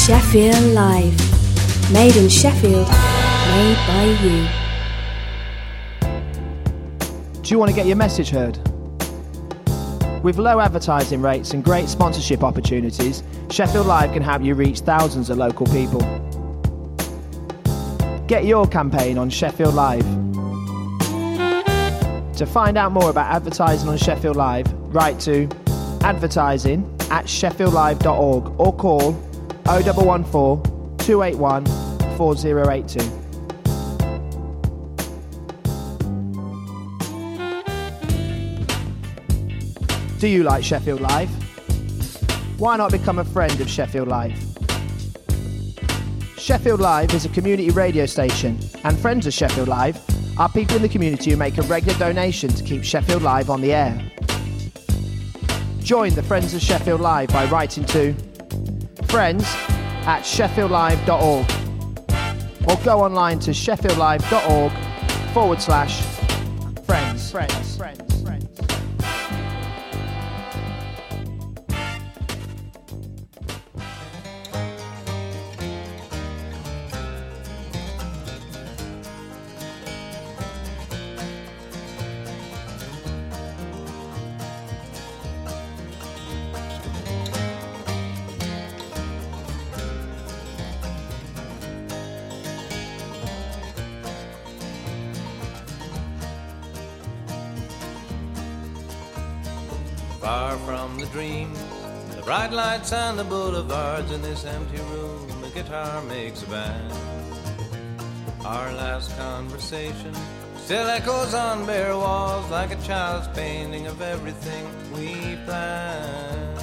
Sheffield Live. Made in Sheffield, made by you. Do you want to get your message heard? With low advertising rates and great sponsorship opportunities, Sheffield Live can help you reach thousands of local people. Get your campaign on Sheffield Live. To find out more about advertising on Sheffield Live, write to advertising@sheffieldlive.org or call 0114 281 4082. Do you like Sheffield Live? Why not become a friend of Sheffield Live? Sheffield Live is a community radio station, and friends of Sheffield Live are people in the community who make a regular donation to keep Sheffield Live on the air. Join the Friends of Sheffield Live by writing to friends@sheffieldlive.org or go online to sheffieldlive.org/friends. Far from the dreams, the bright lights and the boulevards, in this empty room a guitar makes a band. Our last conversation still echoes on bare walls like a child's painting of everything we planned.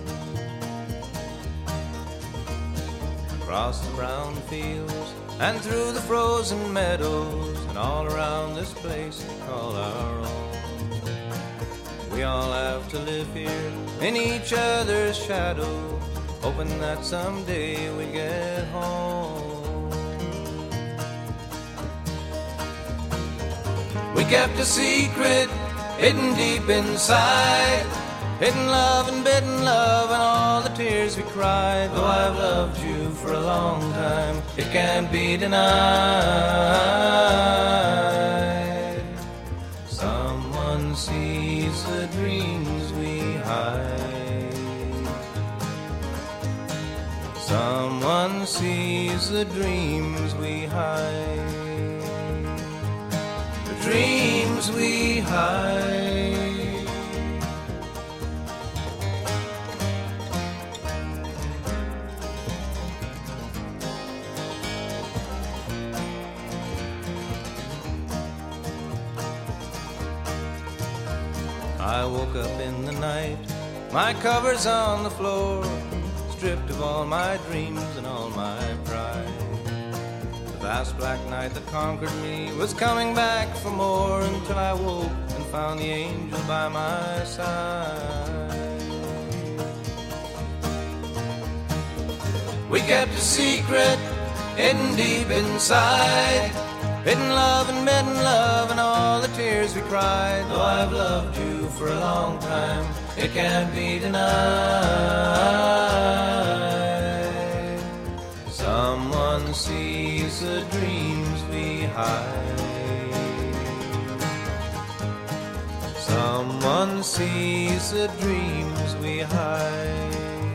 Across the brown fields and through the frozen meadows and all around this place we call our own. We all have to live here in each other's shadow, hoping that someday we get home. We kept a secret hidden deep inside, hidden love and bidden love and all the tears we cried. Though I've loved you for a long time, it can't be denied. Someone sees the dreams we hide. Someone sees the dreams we hide. The dreams we hide. I woke up in the night, my cover's on the floor, stripped of all my dreams and all my pride. The vast black night that conquered me was coming back for more, until I woke and found the angel by my side. We kept a secret hidden deep inside, hidden love and hidden love and all the tears we cried. Though I've loved you for a long time, it can't be denied. Someone sees the dreams we hide. Someone sees the dreams we hide.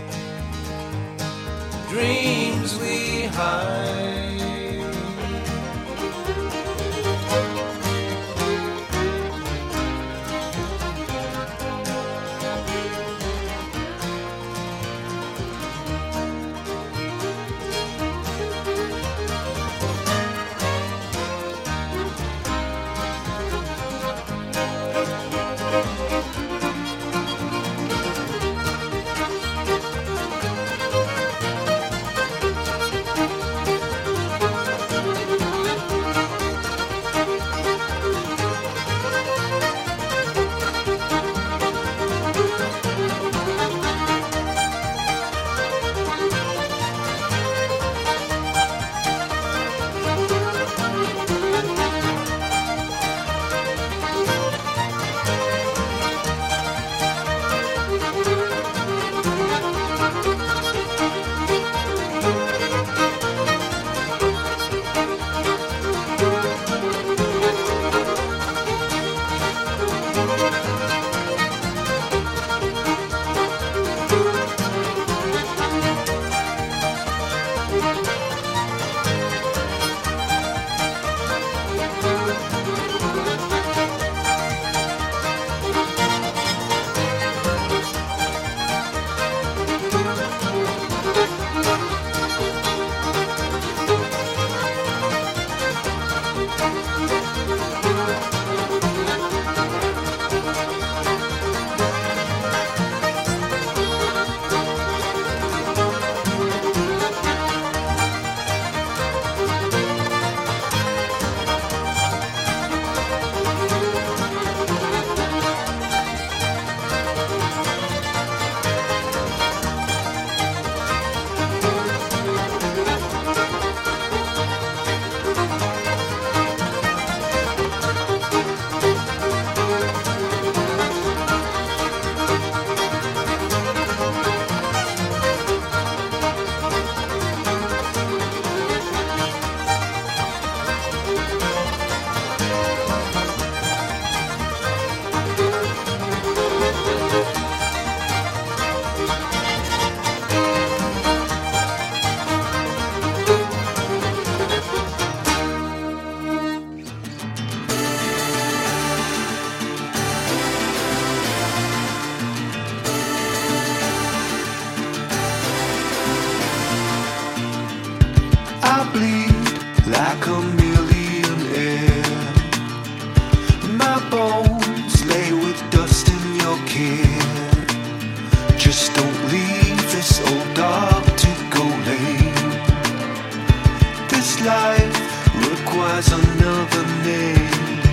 Dreams we hide. requires another name.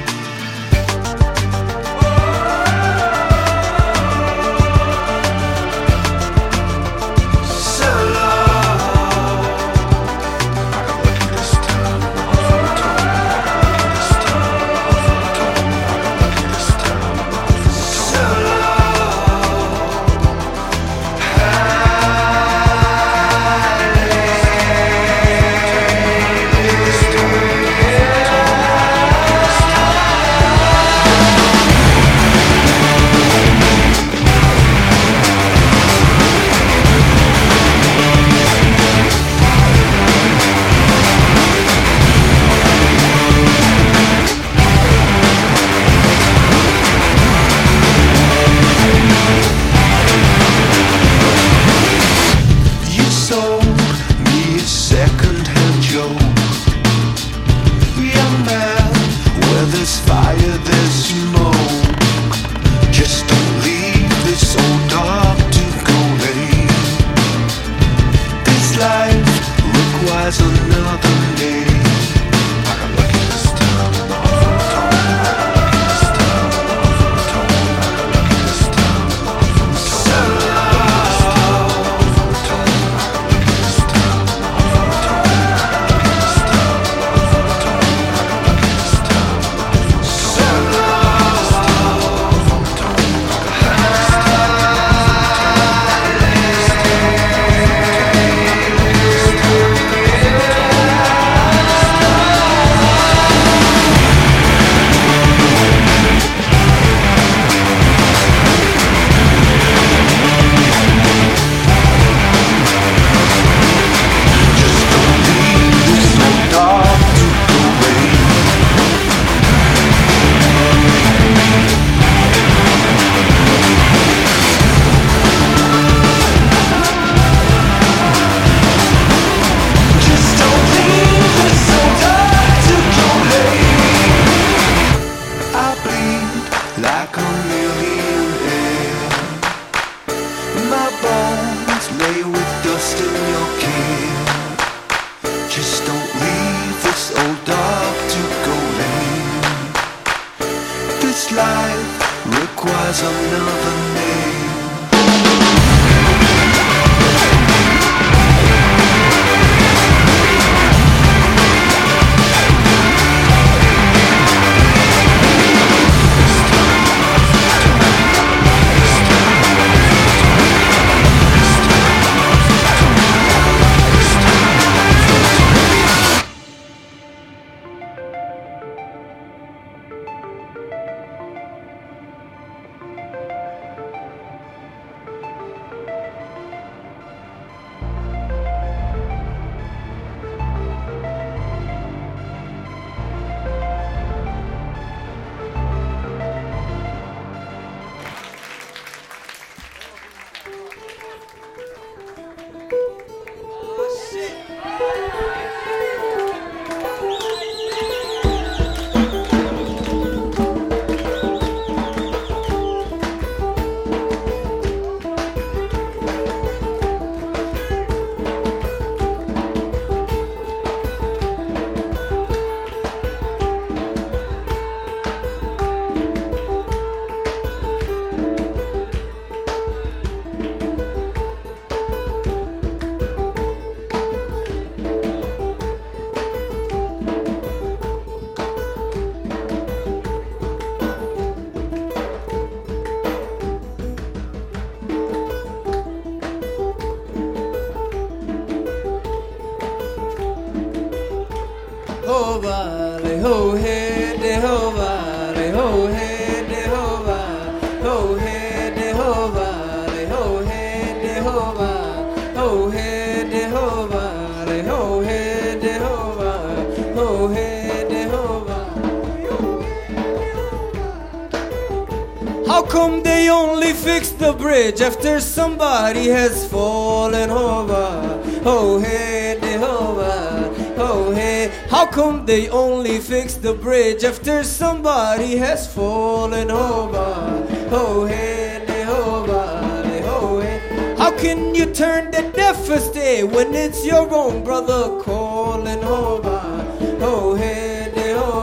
How come they only fix the bridge after somebody has fallen over? Oh hey, Jehovah, oh hey. How come they only fix the bridge after somebody has fallen over? Oh hey, Jehovah, oh hey. How can you turn the deafest day when it's your own brother calling over? Oh hey,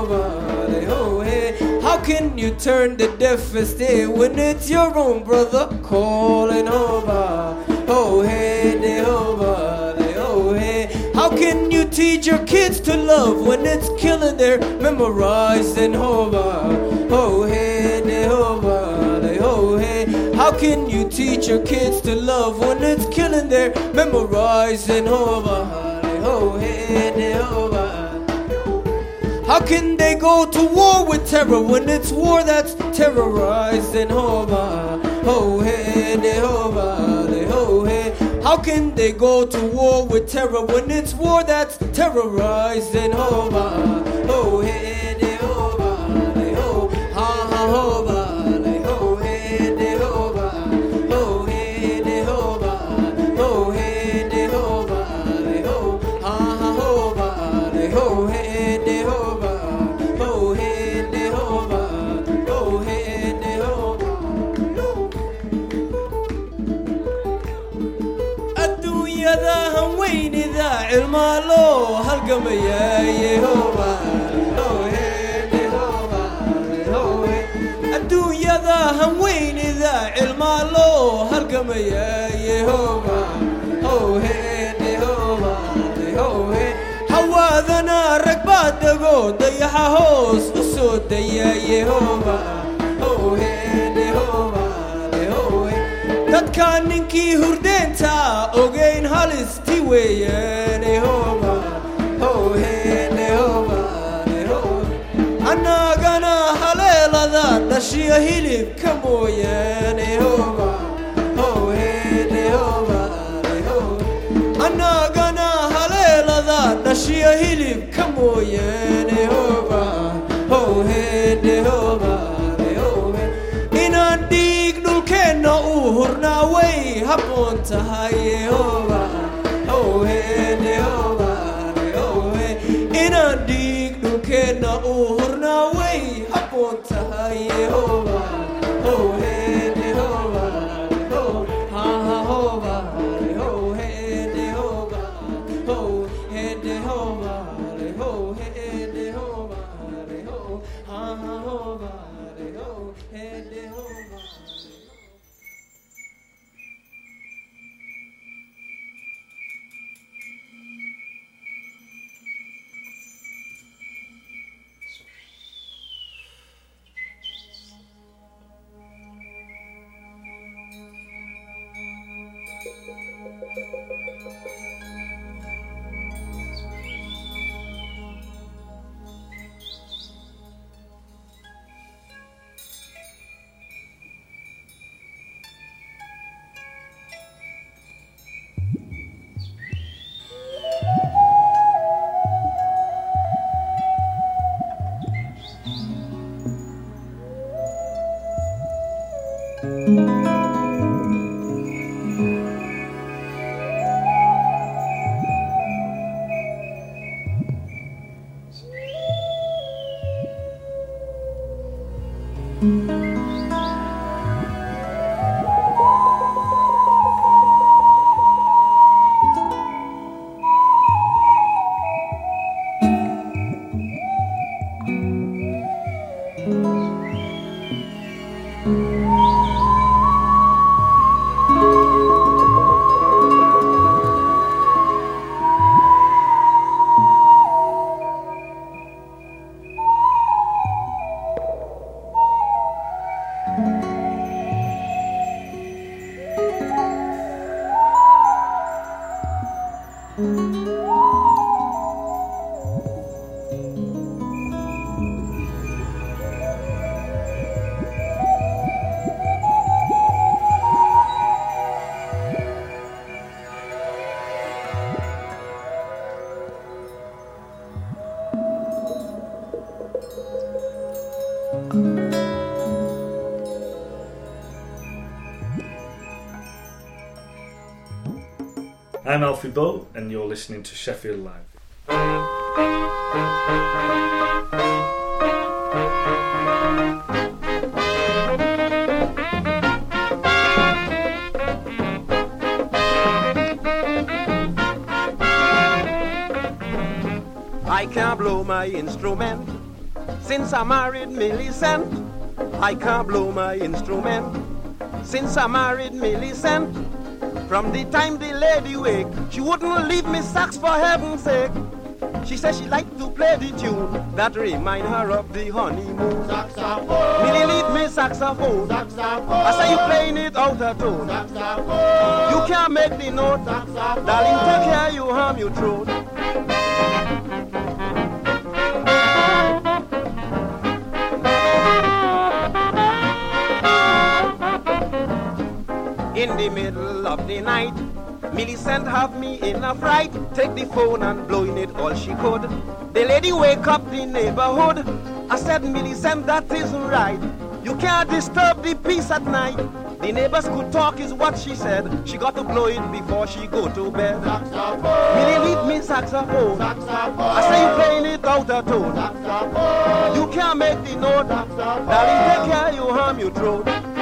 ho, hey. How can you turn the deafest ear when it's your own brother calling over? Oh, hey, ho, hey. How can you teach your kids to love when it's killing their memorizing over? Oh, hey, ho, hey. How can you teach your kids to love when it's killing their memorizing over? Oh, hey, ho, how can they go to war with terror when it's war that's terrorizing over? Oh, hey, ho, hey. How can they go to war with terror when it's war that's terrorizing over? Oh, hey, ho, ha, ha, ho, ho, hey, ho, oh, hey, ho, oh, hey, ho, ha, ha, ho, ho, hey, ho. المالو هالقم يا يهوبا الدنيا ذا هم وين ذا المالو هالقم يا يهوبا هواذنا ركبات دقو ضيحة هوس السود يا يهوبا dadkaan ninkii hurdeenta ogeyn halistii weeyaan annagana haleelada dhashiyo hilibka mooyaan annagana haleelada dhashiyo hilibka mooyaan inaan dhiig dhulkeenna uu hurnaa way habboon tahay inaan dhiig dhulkeenna uu hurnaa way habboon tahay I'm Alfie Boat, and you're listening to Sheffield Live. I can't blow my instrument Since I married Millicent, I can't blow my instrument. Since I married Millicent, from the time the lady wake, she wouldn't leave me sax for heaven's sake. She says she liked to play the tune that remind her of the honeymoon. Saxophone. Millie lead me saxophone. Saxophone. I say you playing it out of tone. Saxophone. You can't make the note. Saxophone. Darling, take care, you harm your throat. In the middle of the night, Millicent have me in a fright. Take the phone and blowing it all she could. The lady wake up the neighborhood. I said, Millicent, that isn't right. You can't disturb the peace at night. The neighbors could talk is what she said. She got to blow it before she go to bed. Saxophone. Millie lead me saxophone. Saxophone. I say you playing it out of tone. Saxophone. You can't make the note. Saxophone. Darling, take care, you harm your throat.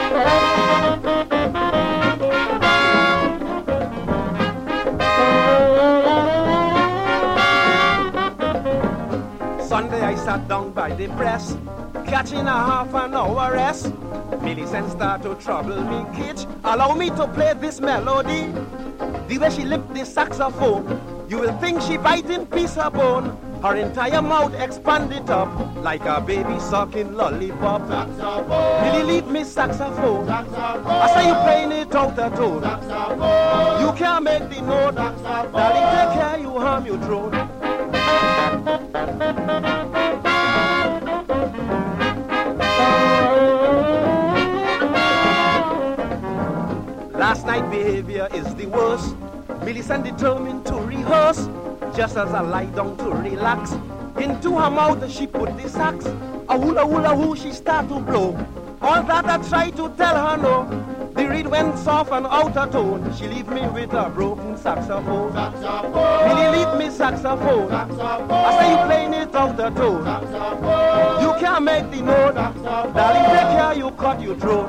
Sunday I sat down by the press, catching a half an hour rest. Millicent start to trouble me, kitch. Allow me to play this melody. The way she lift the saxophone, you will think she biting piece of bone. Her entire mouth expanded up like a baby sucking lollipop. Saxophone. Really lead me saxophone. Saxophone. I say you playing it out of tone. Saxophone. You can't make the note. Saxophone. Darling, take care, you harm your throat. Last night behavior is the worst. Millicent determined to rehearse. Just as I lie down to relax, into her mouth she put the sax. A hula hula hoo she start to blow. All that I try to tell her no. The reed went soft and out of tone. She leave me with a broken saxophone. Saxophone. Really leave me saxophone. Saxophone. I say you playing it out of tone. Saxophone. You can't make the note. Saxophone. Darling, take care, you cut your throat.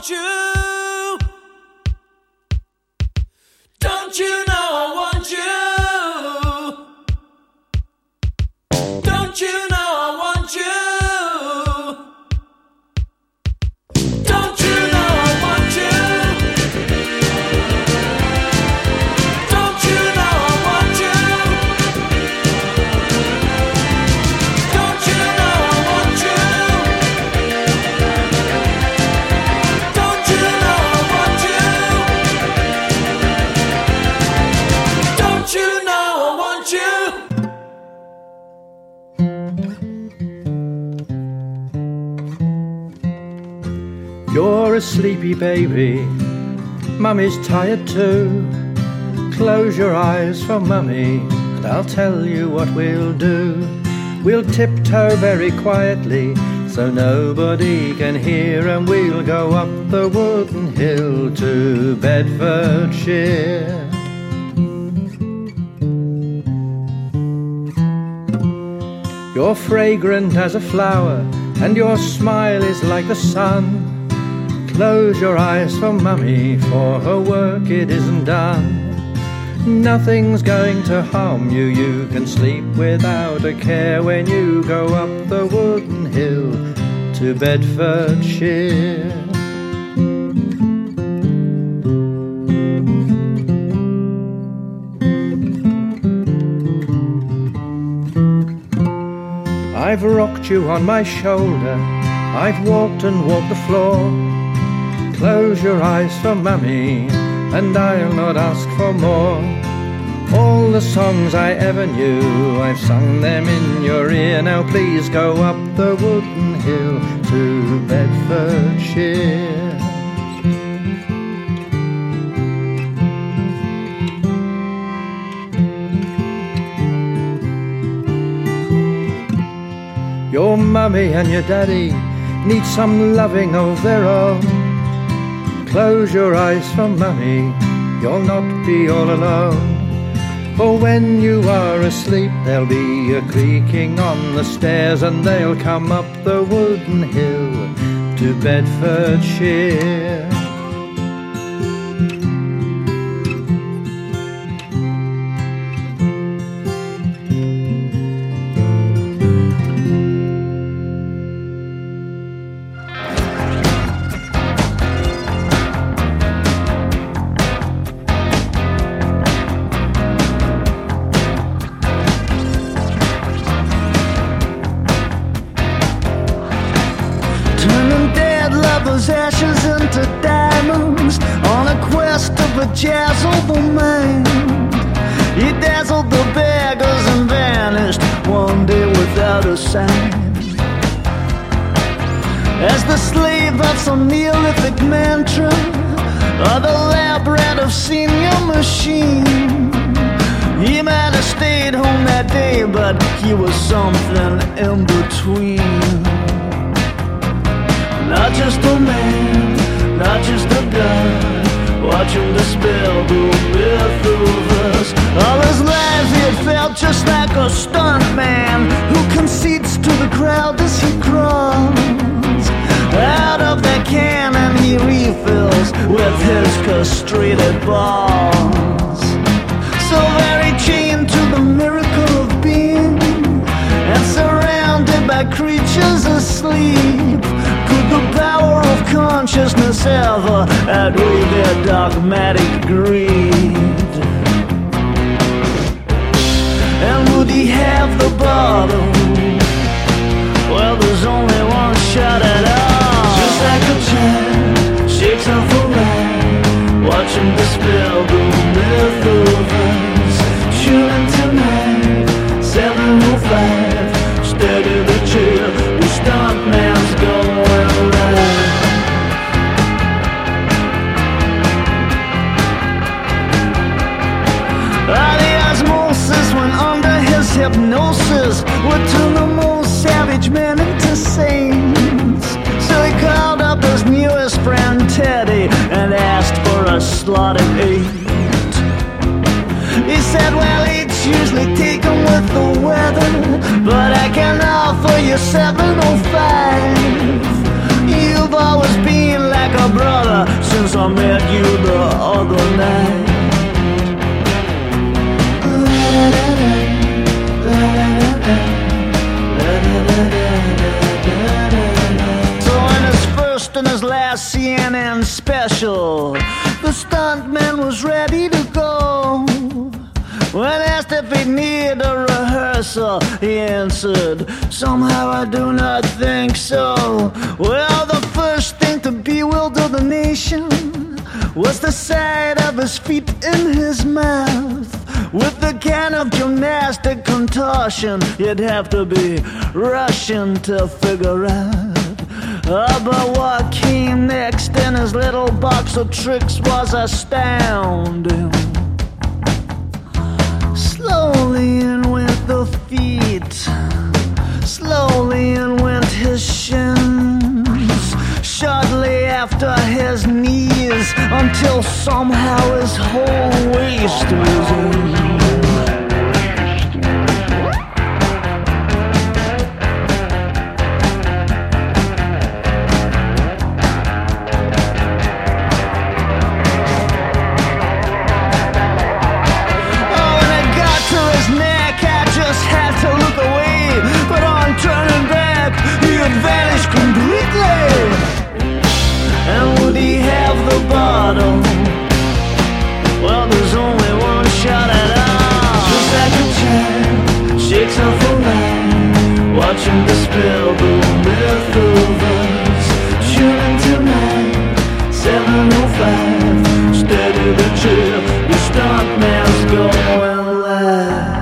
want you. Don't you know I want you? Don't you know I want you? Don't you know I want you? Don't you know I want you? Don't you know I want you? Don't you know I want you? Don't you know I want you? You're a sleepy baby, Mummy's tired too. Close your eyes for Mummy, and I'll tell you what we'll do. We'll tiptoe very quietly, so nobody can hear, and we'll go up the wooden hill to Bedfordshire. You're fragrant as a flower, and your smile is like the sun. Close your eyes for Mummy, for her work it isn't done. Nothing's going to harm you, you can sleep without a care when you go up the wooden hill to Bedfordshire. I've rocked you on my shoulder, I've walked and walked the floor. Close your eyes for Mummy, and I'll not ask for more. All the songs I ever knew, I've sung them in your ear. Now please go up the wooden hill to Bedfordshire. Your mummy and your daddy need some loving of their own. Close your eyes for Mummy, you'll not be all alone. For when you are asleep, there'll be a creaking on the stairs, and they'll come up the wooden hill to Bedfordshire. Ashes into diamonds on a quest of a jazzable mind. He dazzled the beggars and vanished one day without a sign. As the slave of some Neolithic mantra, or the lab rat of senior machine, he might have stayed home that day, but he was something in between. Not just a man, not just a gun, watching the spell go through us. All his life he had felt just like a stunt man who concedes to the crowd as he crawls. Out of the cannon he refills with his castrated balls. So very chained to the miracle of being, and surrounded by creatures asleep, could the power of consciousness ever outweigh their dogmatic greed? And would he have the bottle? Well, there's only one shot at all. Just like a child shakes off a ride, watching the spell go through us. Shooting tonight, 7:05, steady the chair, the stuntman's going right. The osmosis went under his hypnosis, would turn the most savage men into saints. So he called up his newest friend Teddy and asked for a slotted 8. He said, well, it's usually taken with the weather, but I can offer you 7:05. You've always been like a brother I met you the other night. So in his first and his last CNN special, the stuntman was ready to go. When asked if he needed a rehearsal, he answered, somehow I do not think so. Well, the first thing to bewilder the nation was the sight of his feet in his mouth. With the kind of gymnastic contortion you'd have to be Russian to figure out. But what came next in his little box of tricks was astounding. Slowly in went the feet, slowly in went his shins, shortly after his knees, until somehow his whole waist was in. Vanished completely. And would he have the bottle? Well, there's only one shot at all. Just like a child shakes off a line, watching the spill the myth of us. Shooting tonight, 7:05. Steady the trip, the stuntman's going live.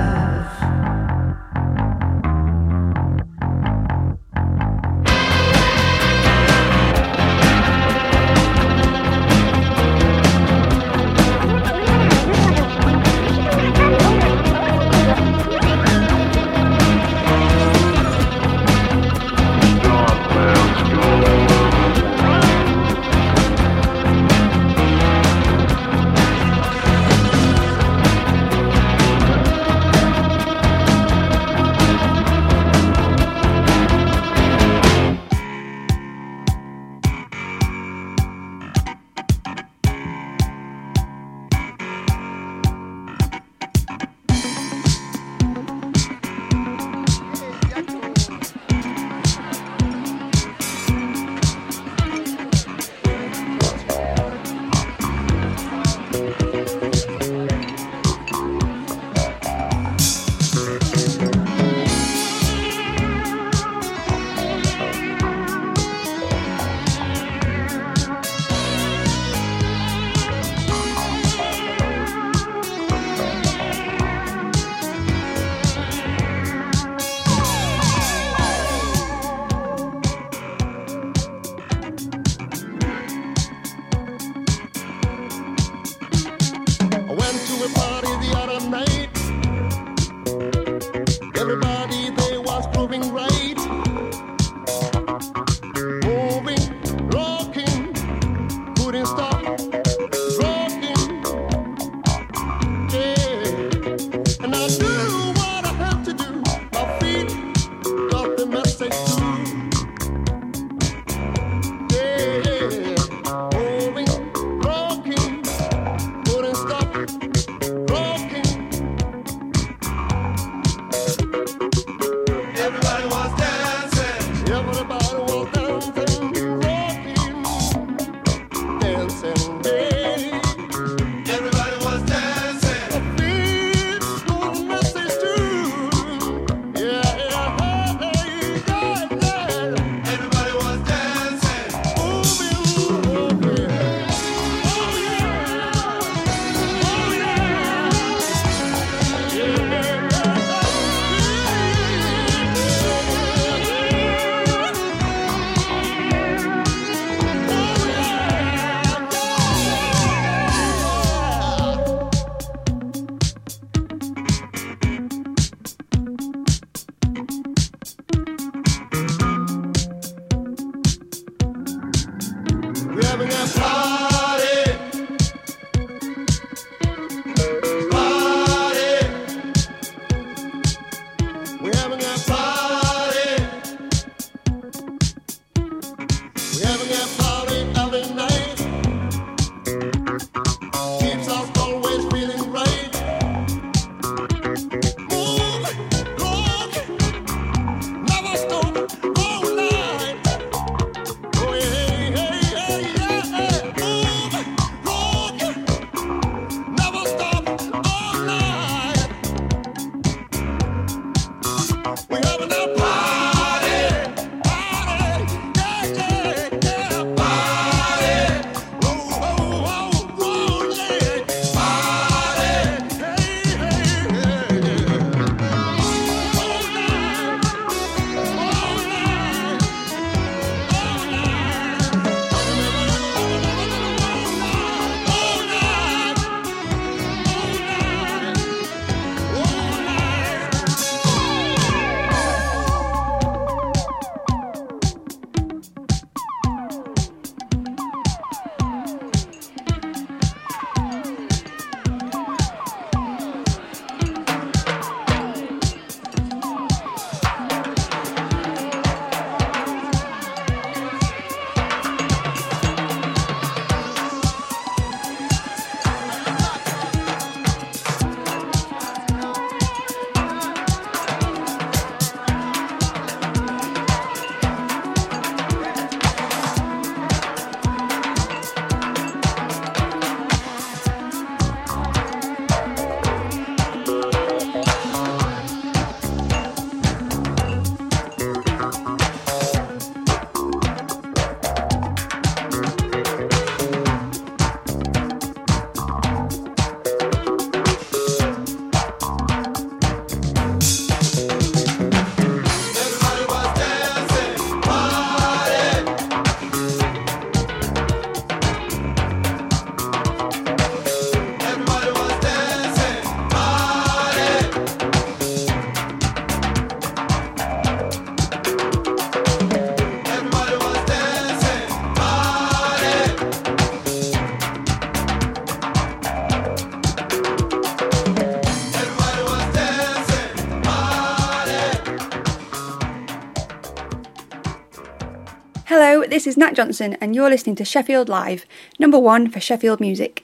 Hello, this is Nat Johnson and you're listening to Sheffield Live, number 1 for Sheffield music.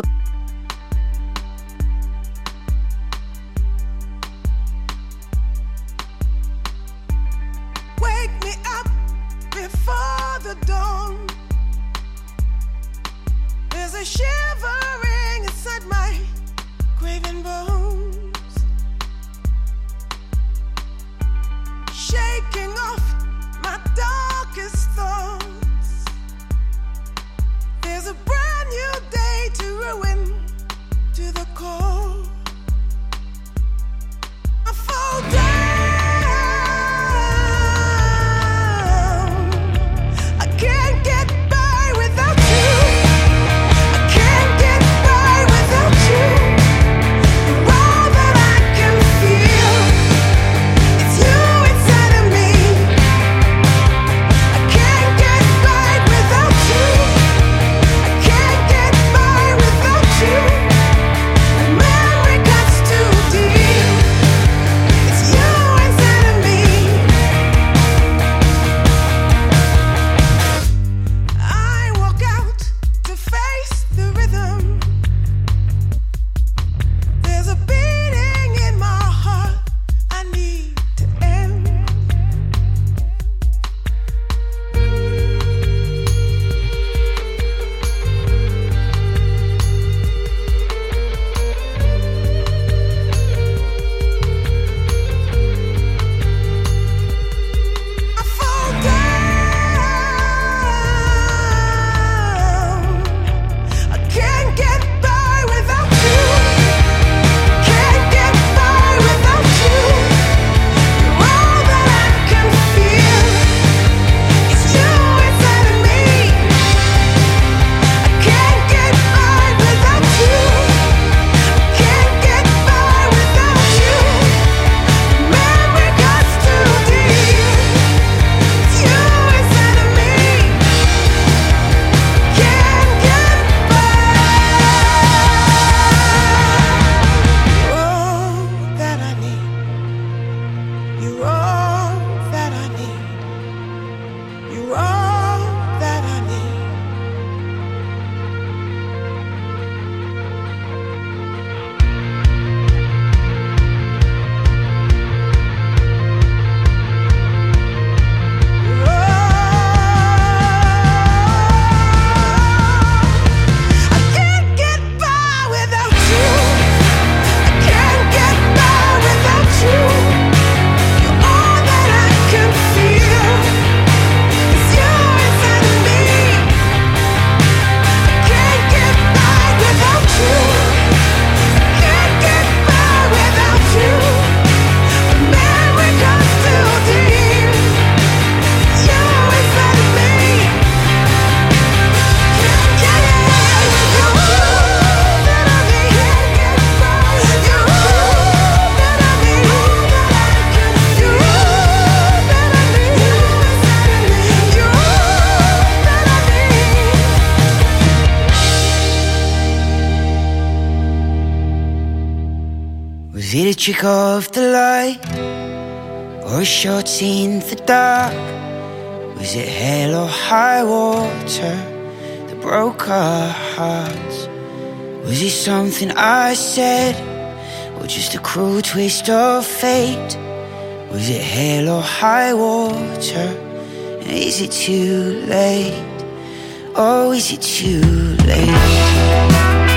Wake me up before the dawn. There's a shivering inside my craving bones, shaking off my darkest thoughts. There's a brand new day to ruin to the core. I fall down. I can't get by without you. I can't get by without you. You're all that I can feel. It's you inside of me. I can't get by without you. I can't get by without you. My memory cuts too deep. It's you inside of me. I walk out to face the rhythm. There's a beating in my heart I need to end. I fall down. I can't get by without you. Can't get by without you. You're all that I can feel. It's you inside of me. I can't get by without you. Can't get by without you. Memory cuts too deep. It's you inside of me. Can't get by. You're all that I need. You're all that I need. You're all that I need. I can't get by without you. I can't get by without you. You're all that I can feel. It's you inside of me. I can't get by without you. Can't get by without you. The memory cuts too deep. It's you inside of me. Was it a trick of the light, or a shot in the dark? Was it hell or high water that broke our hearts? Was it something I said, or just a cruel twist of fate? Was it hell or high water? And is it too late? Oh, is it too late?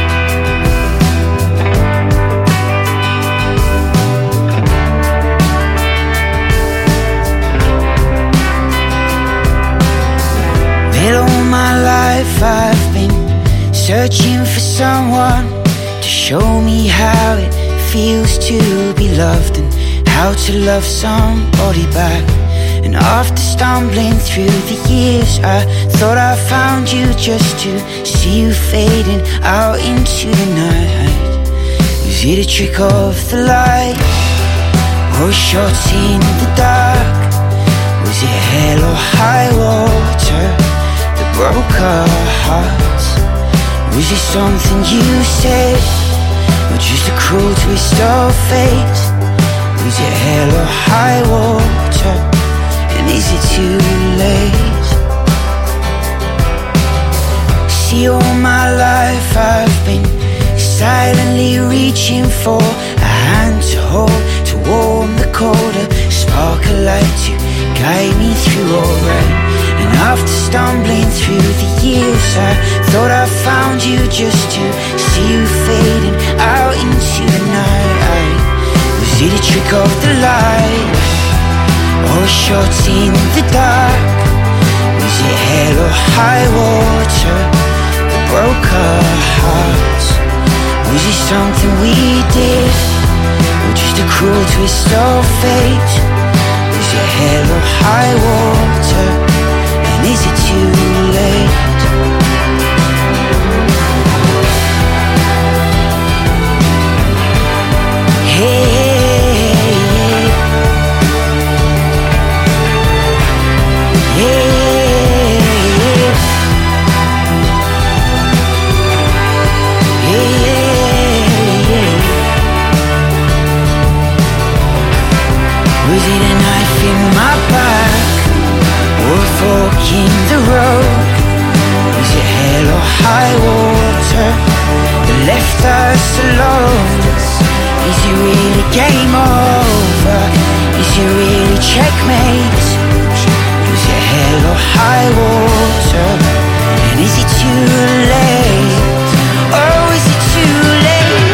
Well, all my life I've been searching for someone to show me how it feels to be loved and how to love somebody back. And after stumbling through the years, I thought I found you just to see you fading out into the night. Was it a trick of the light, or a shot in the dark? Was it hell or high water that broke our hearts? Was it something you said, or just a cruel twist of fate? Was it hell or high water? And is it too late? reaching for a hand to hold, to warm the colder, spark a light to guide me through all rain. And after stumbling through the years, I thought I found you just to see you fading out into the night. Was it a trick of the light, or a shot in the dark? Was it hell or high water that broke our hearts? Was it something we did, or just a cruel twist of fate? Was it hell or high water, and is it too late? Hey, was it a knife in my back, or a fork in the road? Was it hell or high water that left us alone? Is it really game over? Is it really checkmate? Was it hell or high water? And is it too late? Oh, is it too late?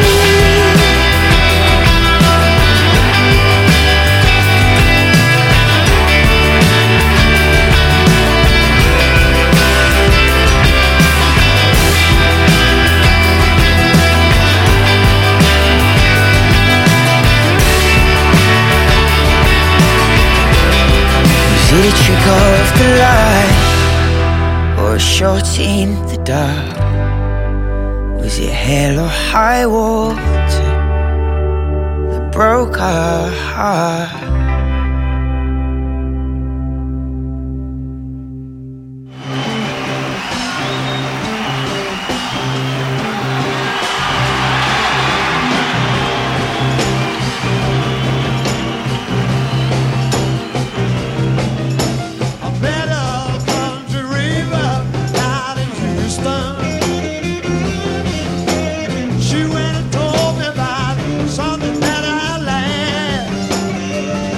Was it a trick of the light, or a shot in the dark? Was it hell or high water that broke our heart? She went and told me about something that I lacked.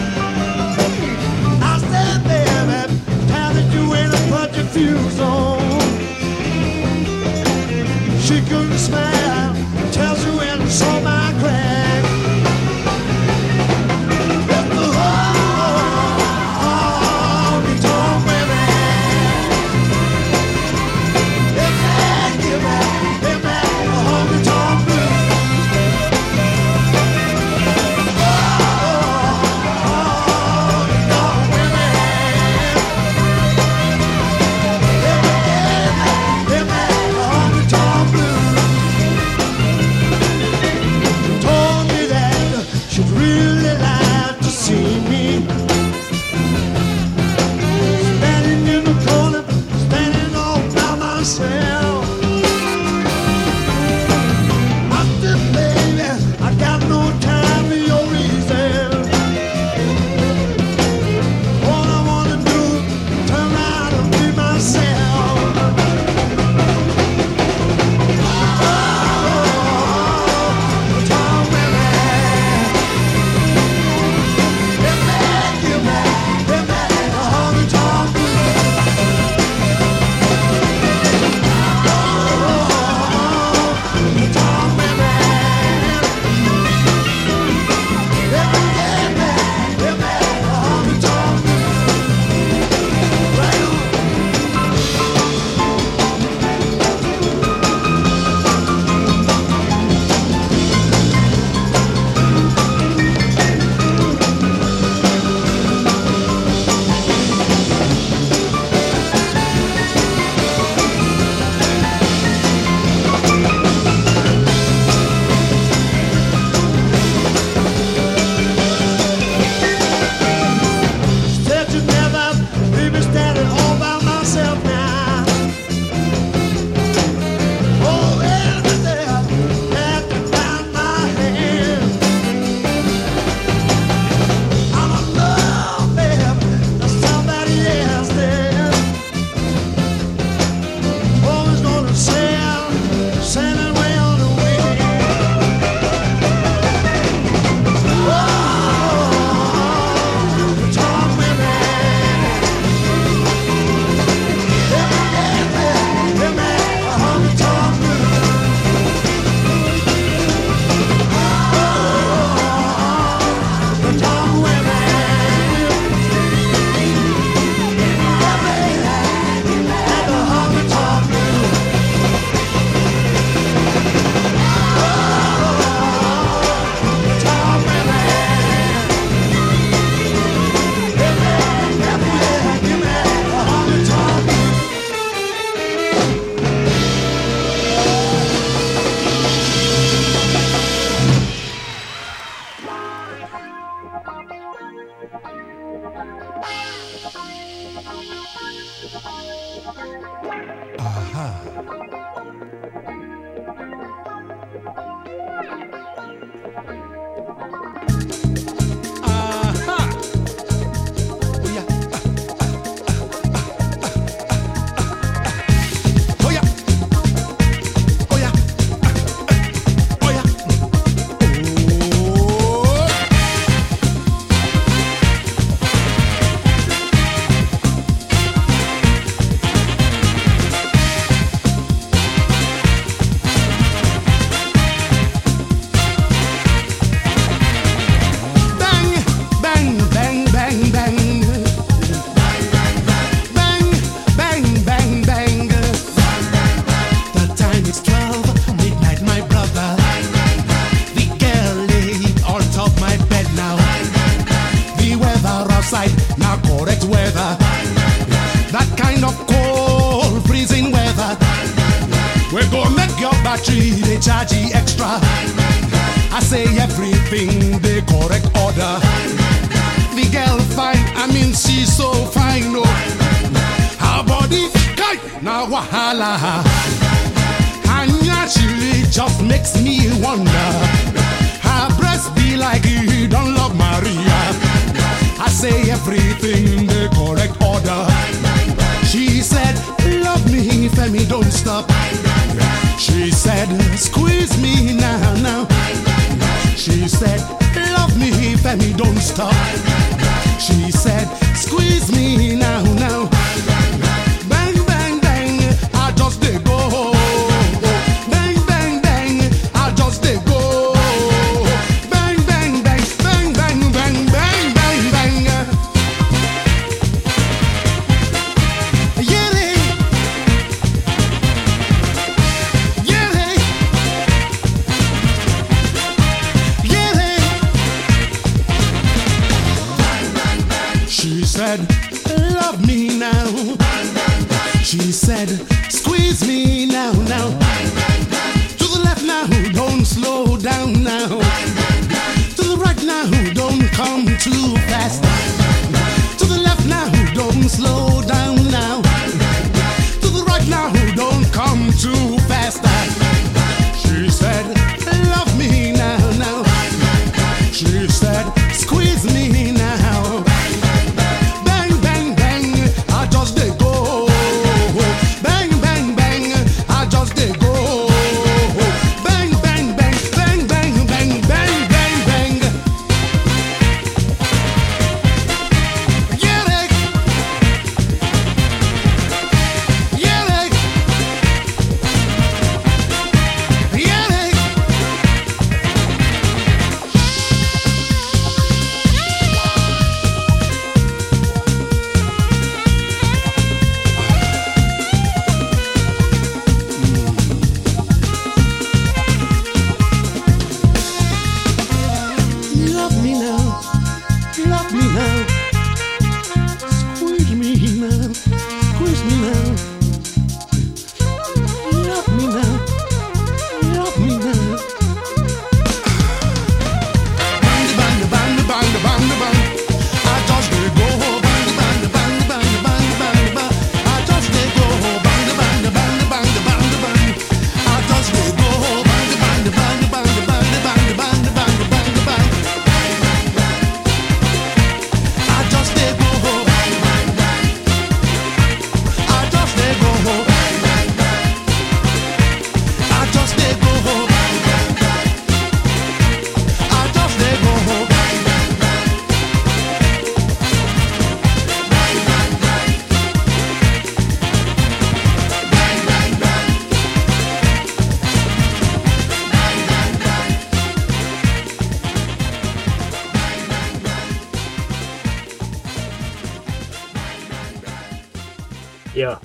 Yeah.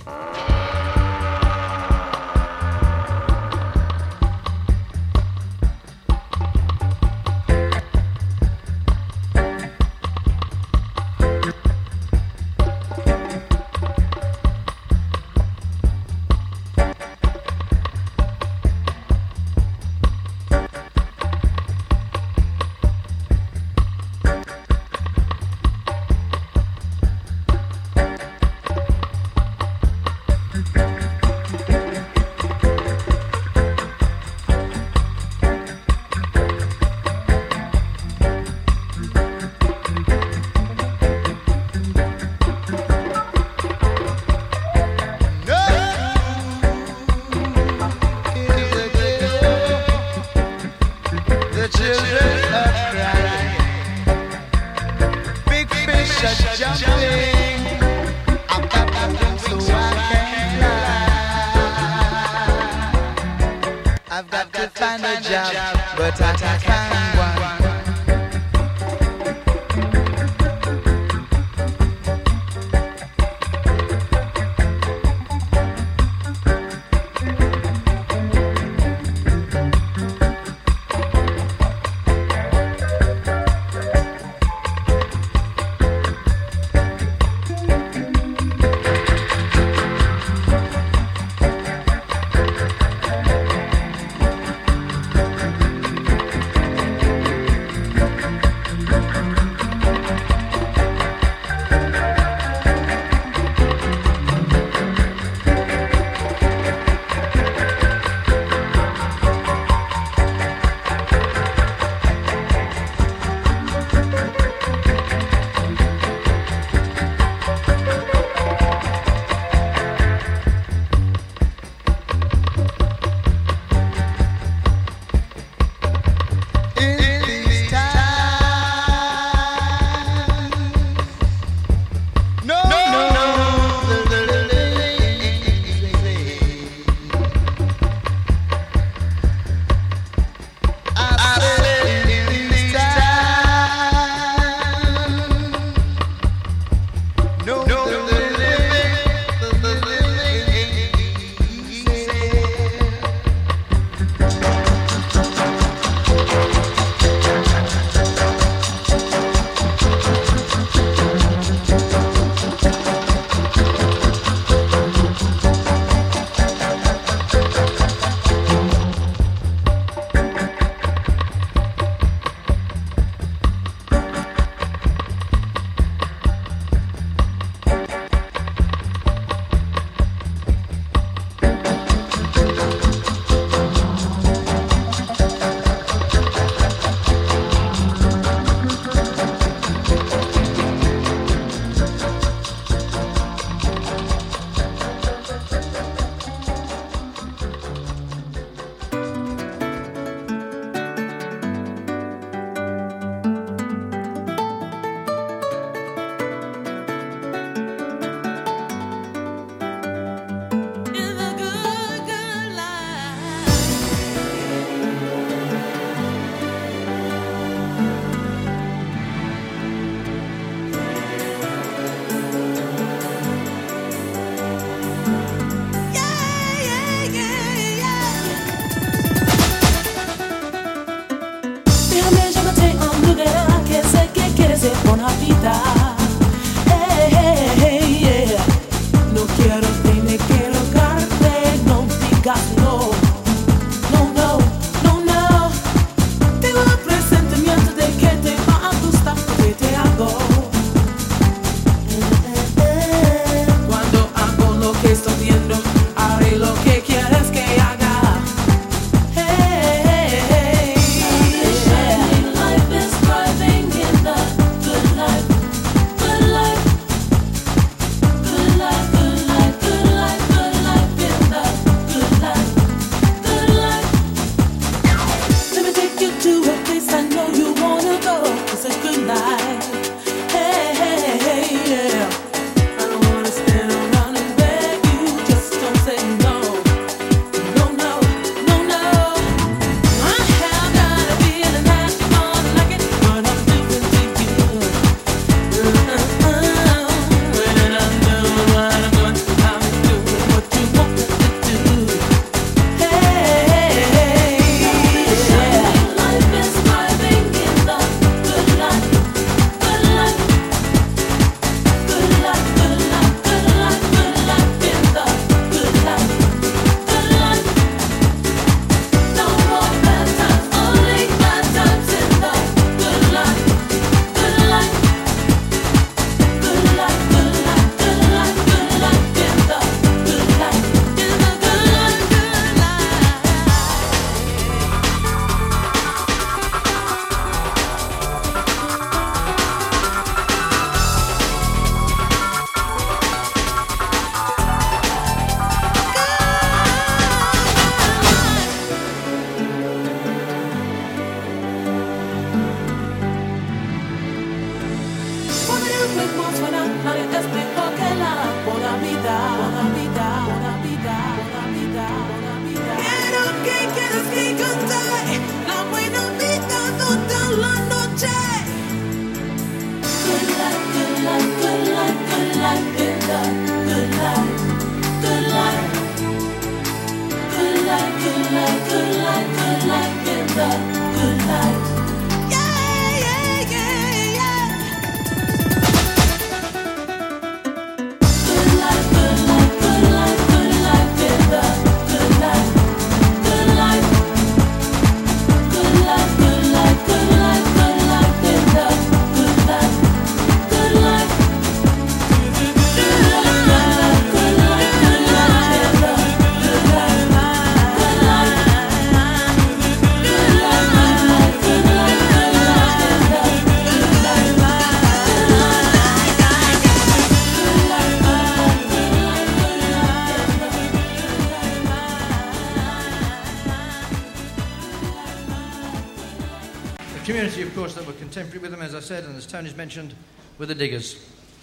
The children are crying, big fish are jumping. I've got nothing so I can fly. I've got to find a job, but I can't find one. community, of course, that were contemporary with them, as I said, and as Tony's mentioned, were the Diggers.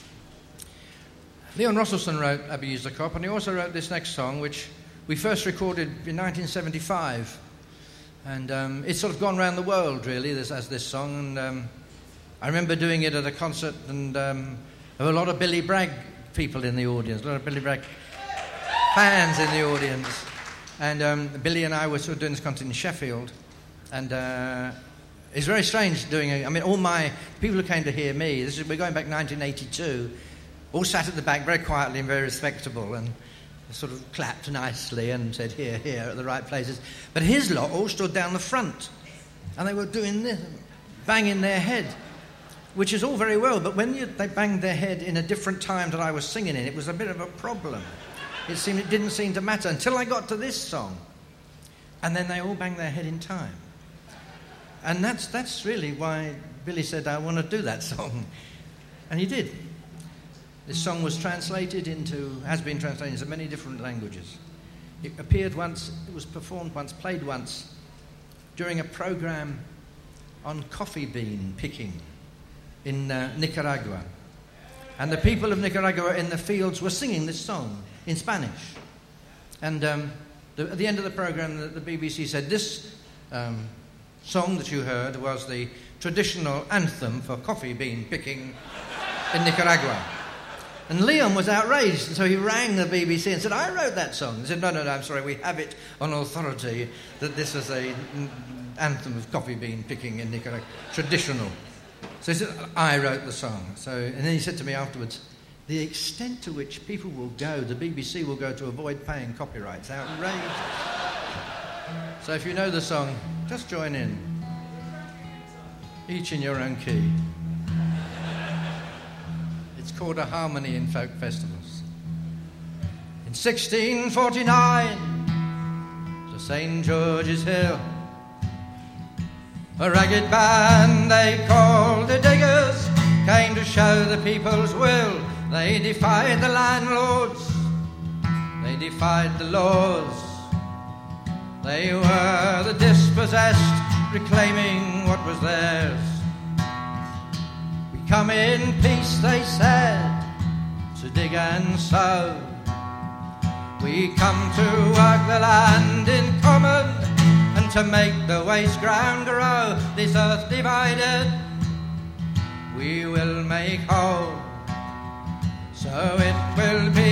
Leon Rosselson wrote Abby Is the Cop, and he also wrote this next song, which we first recorded in 1975. And it's sort of gone around the world, really, as this song. And I remember doing it at a concert, and there were a lot of Billy Bragg people in the audience, a lot of Billy Bragg fans in the audience. And Billy and I were sort of doing this concert in Sheffield. And it's very strange doing it. I mean, all my people who came to hear me, we're going back 1982, all sat at the back very quietly and very respectable, and sort of clapped nicely and said, here, here, at the right places. But his lot all stood down the front, and they were doing this, banging their head, which is all very well, but when they banged their head in a different time that I was singing in, it was a bit of a problem. It didn't seem to matter until I got to this song, and then they all banged their head in time. And that's really why Billy said, I want to do that song. And he did. This song was has been translated into many different languages. It appeared once, it was performed once, played once, during a program on coffee bean picking in Nicaragua. And the people of Nicaragua in the fields were singing this song in Spanish. And at the end of the program, the BBC said, this song that you heard was the traditional anthem for coffee bean picking in Nicaragua. And Leon was outraged, and so he rang the BBC and said, I wrote that song. They said, no, I'm sorry, we have it on authority that this is an anthem of coffee bean picking in Nicaragua, traditional. So he said, I wrote the song. And then he said to me afterwards, the extent to which people will go, the BBC will go to avoid paying copyrights, outrageous. So if you know the song, just join in, each in your own key. It's called a harmony in folk festivals. In 1649, to St. George's Hill, a ragged band they called the Diggers came to show the people's will. They defied the landlords, they defied the laws. They were the dispossessed, reclaiming what was theirs. We come in peace, they said, to dig and sow. We come to work the land in common and to make the waste ground grow. This earth divided, we will make whole. So it will be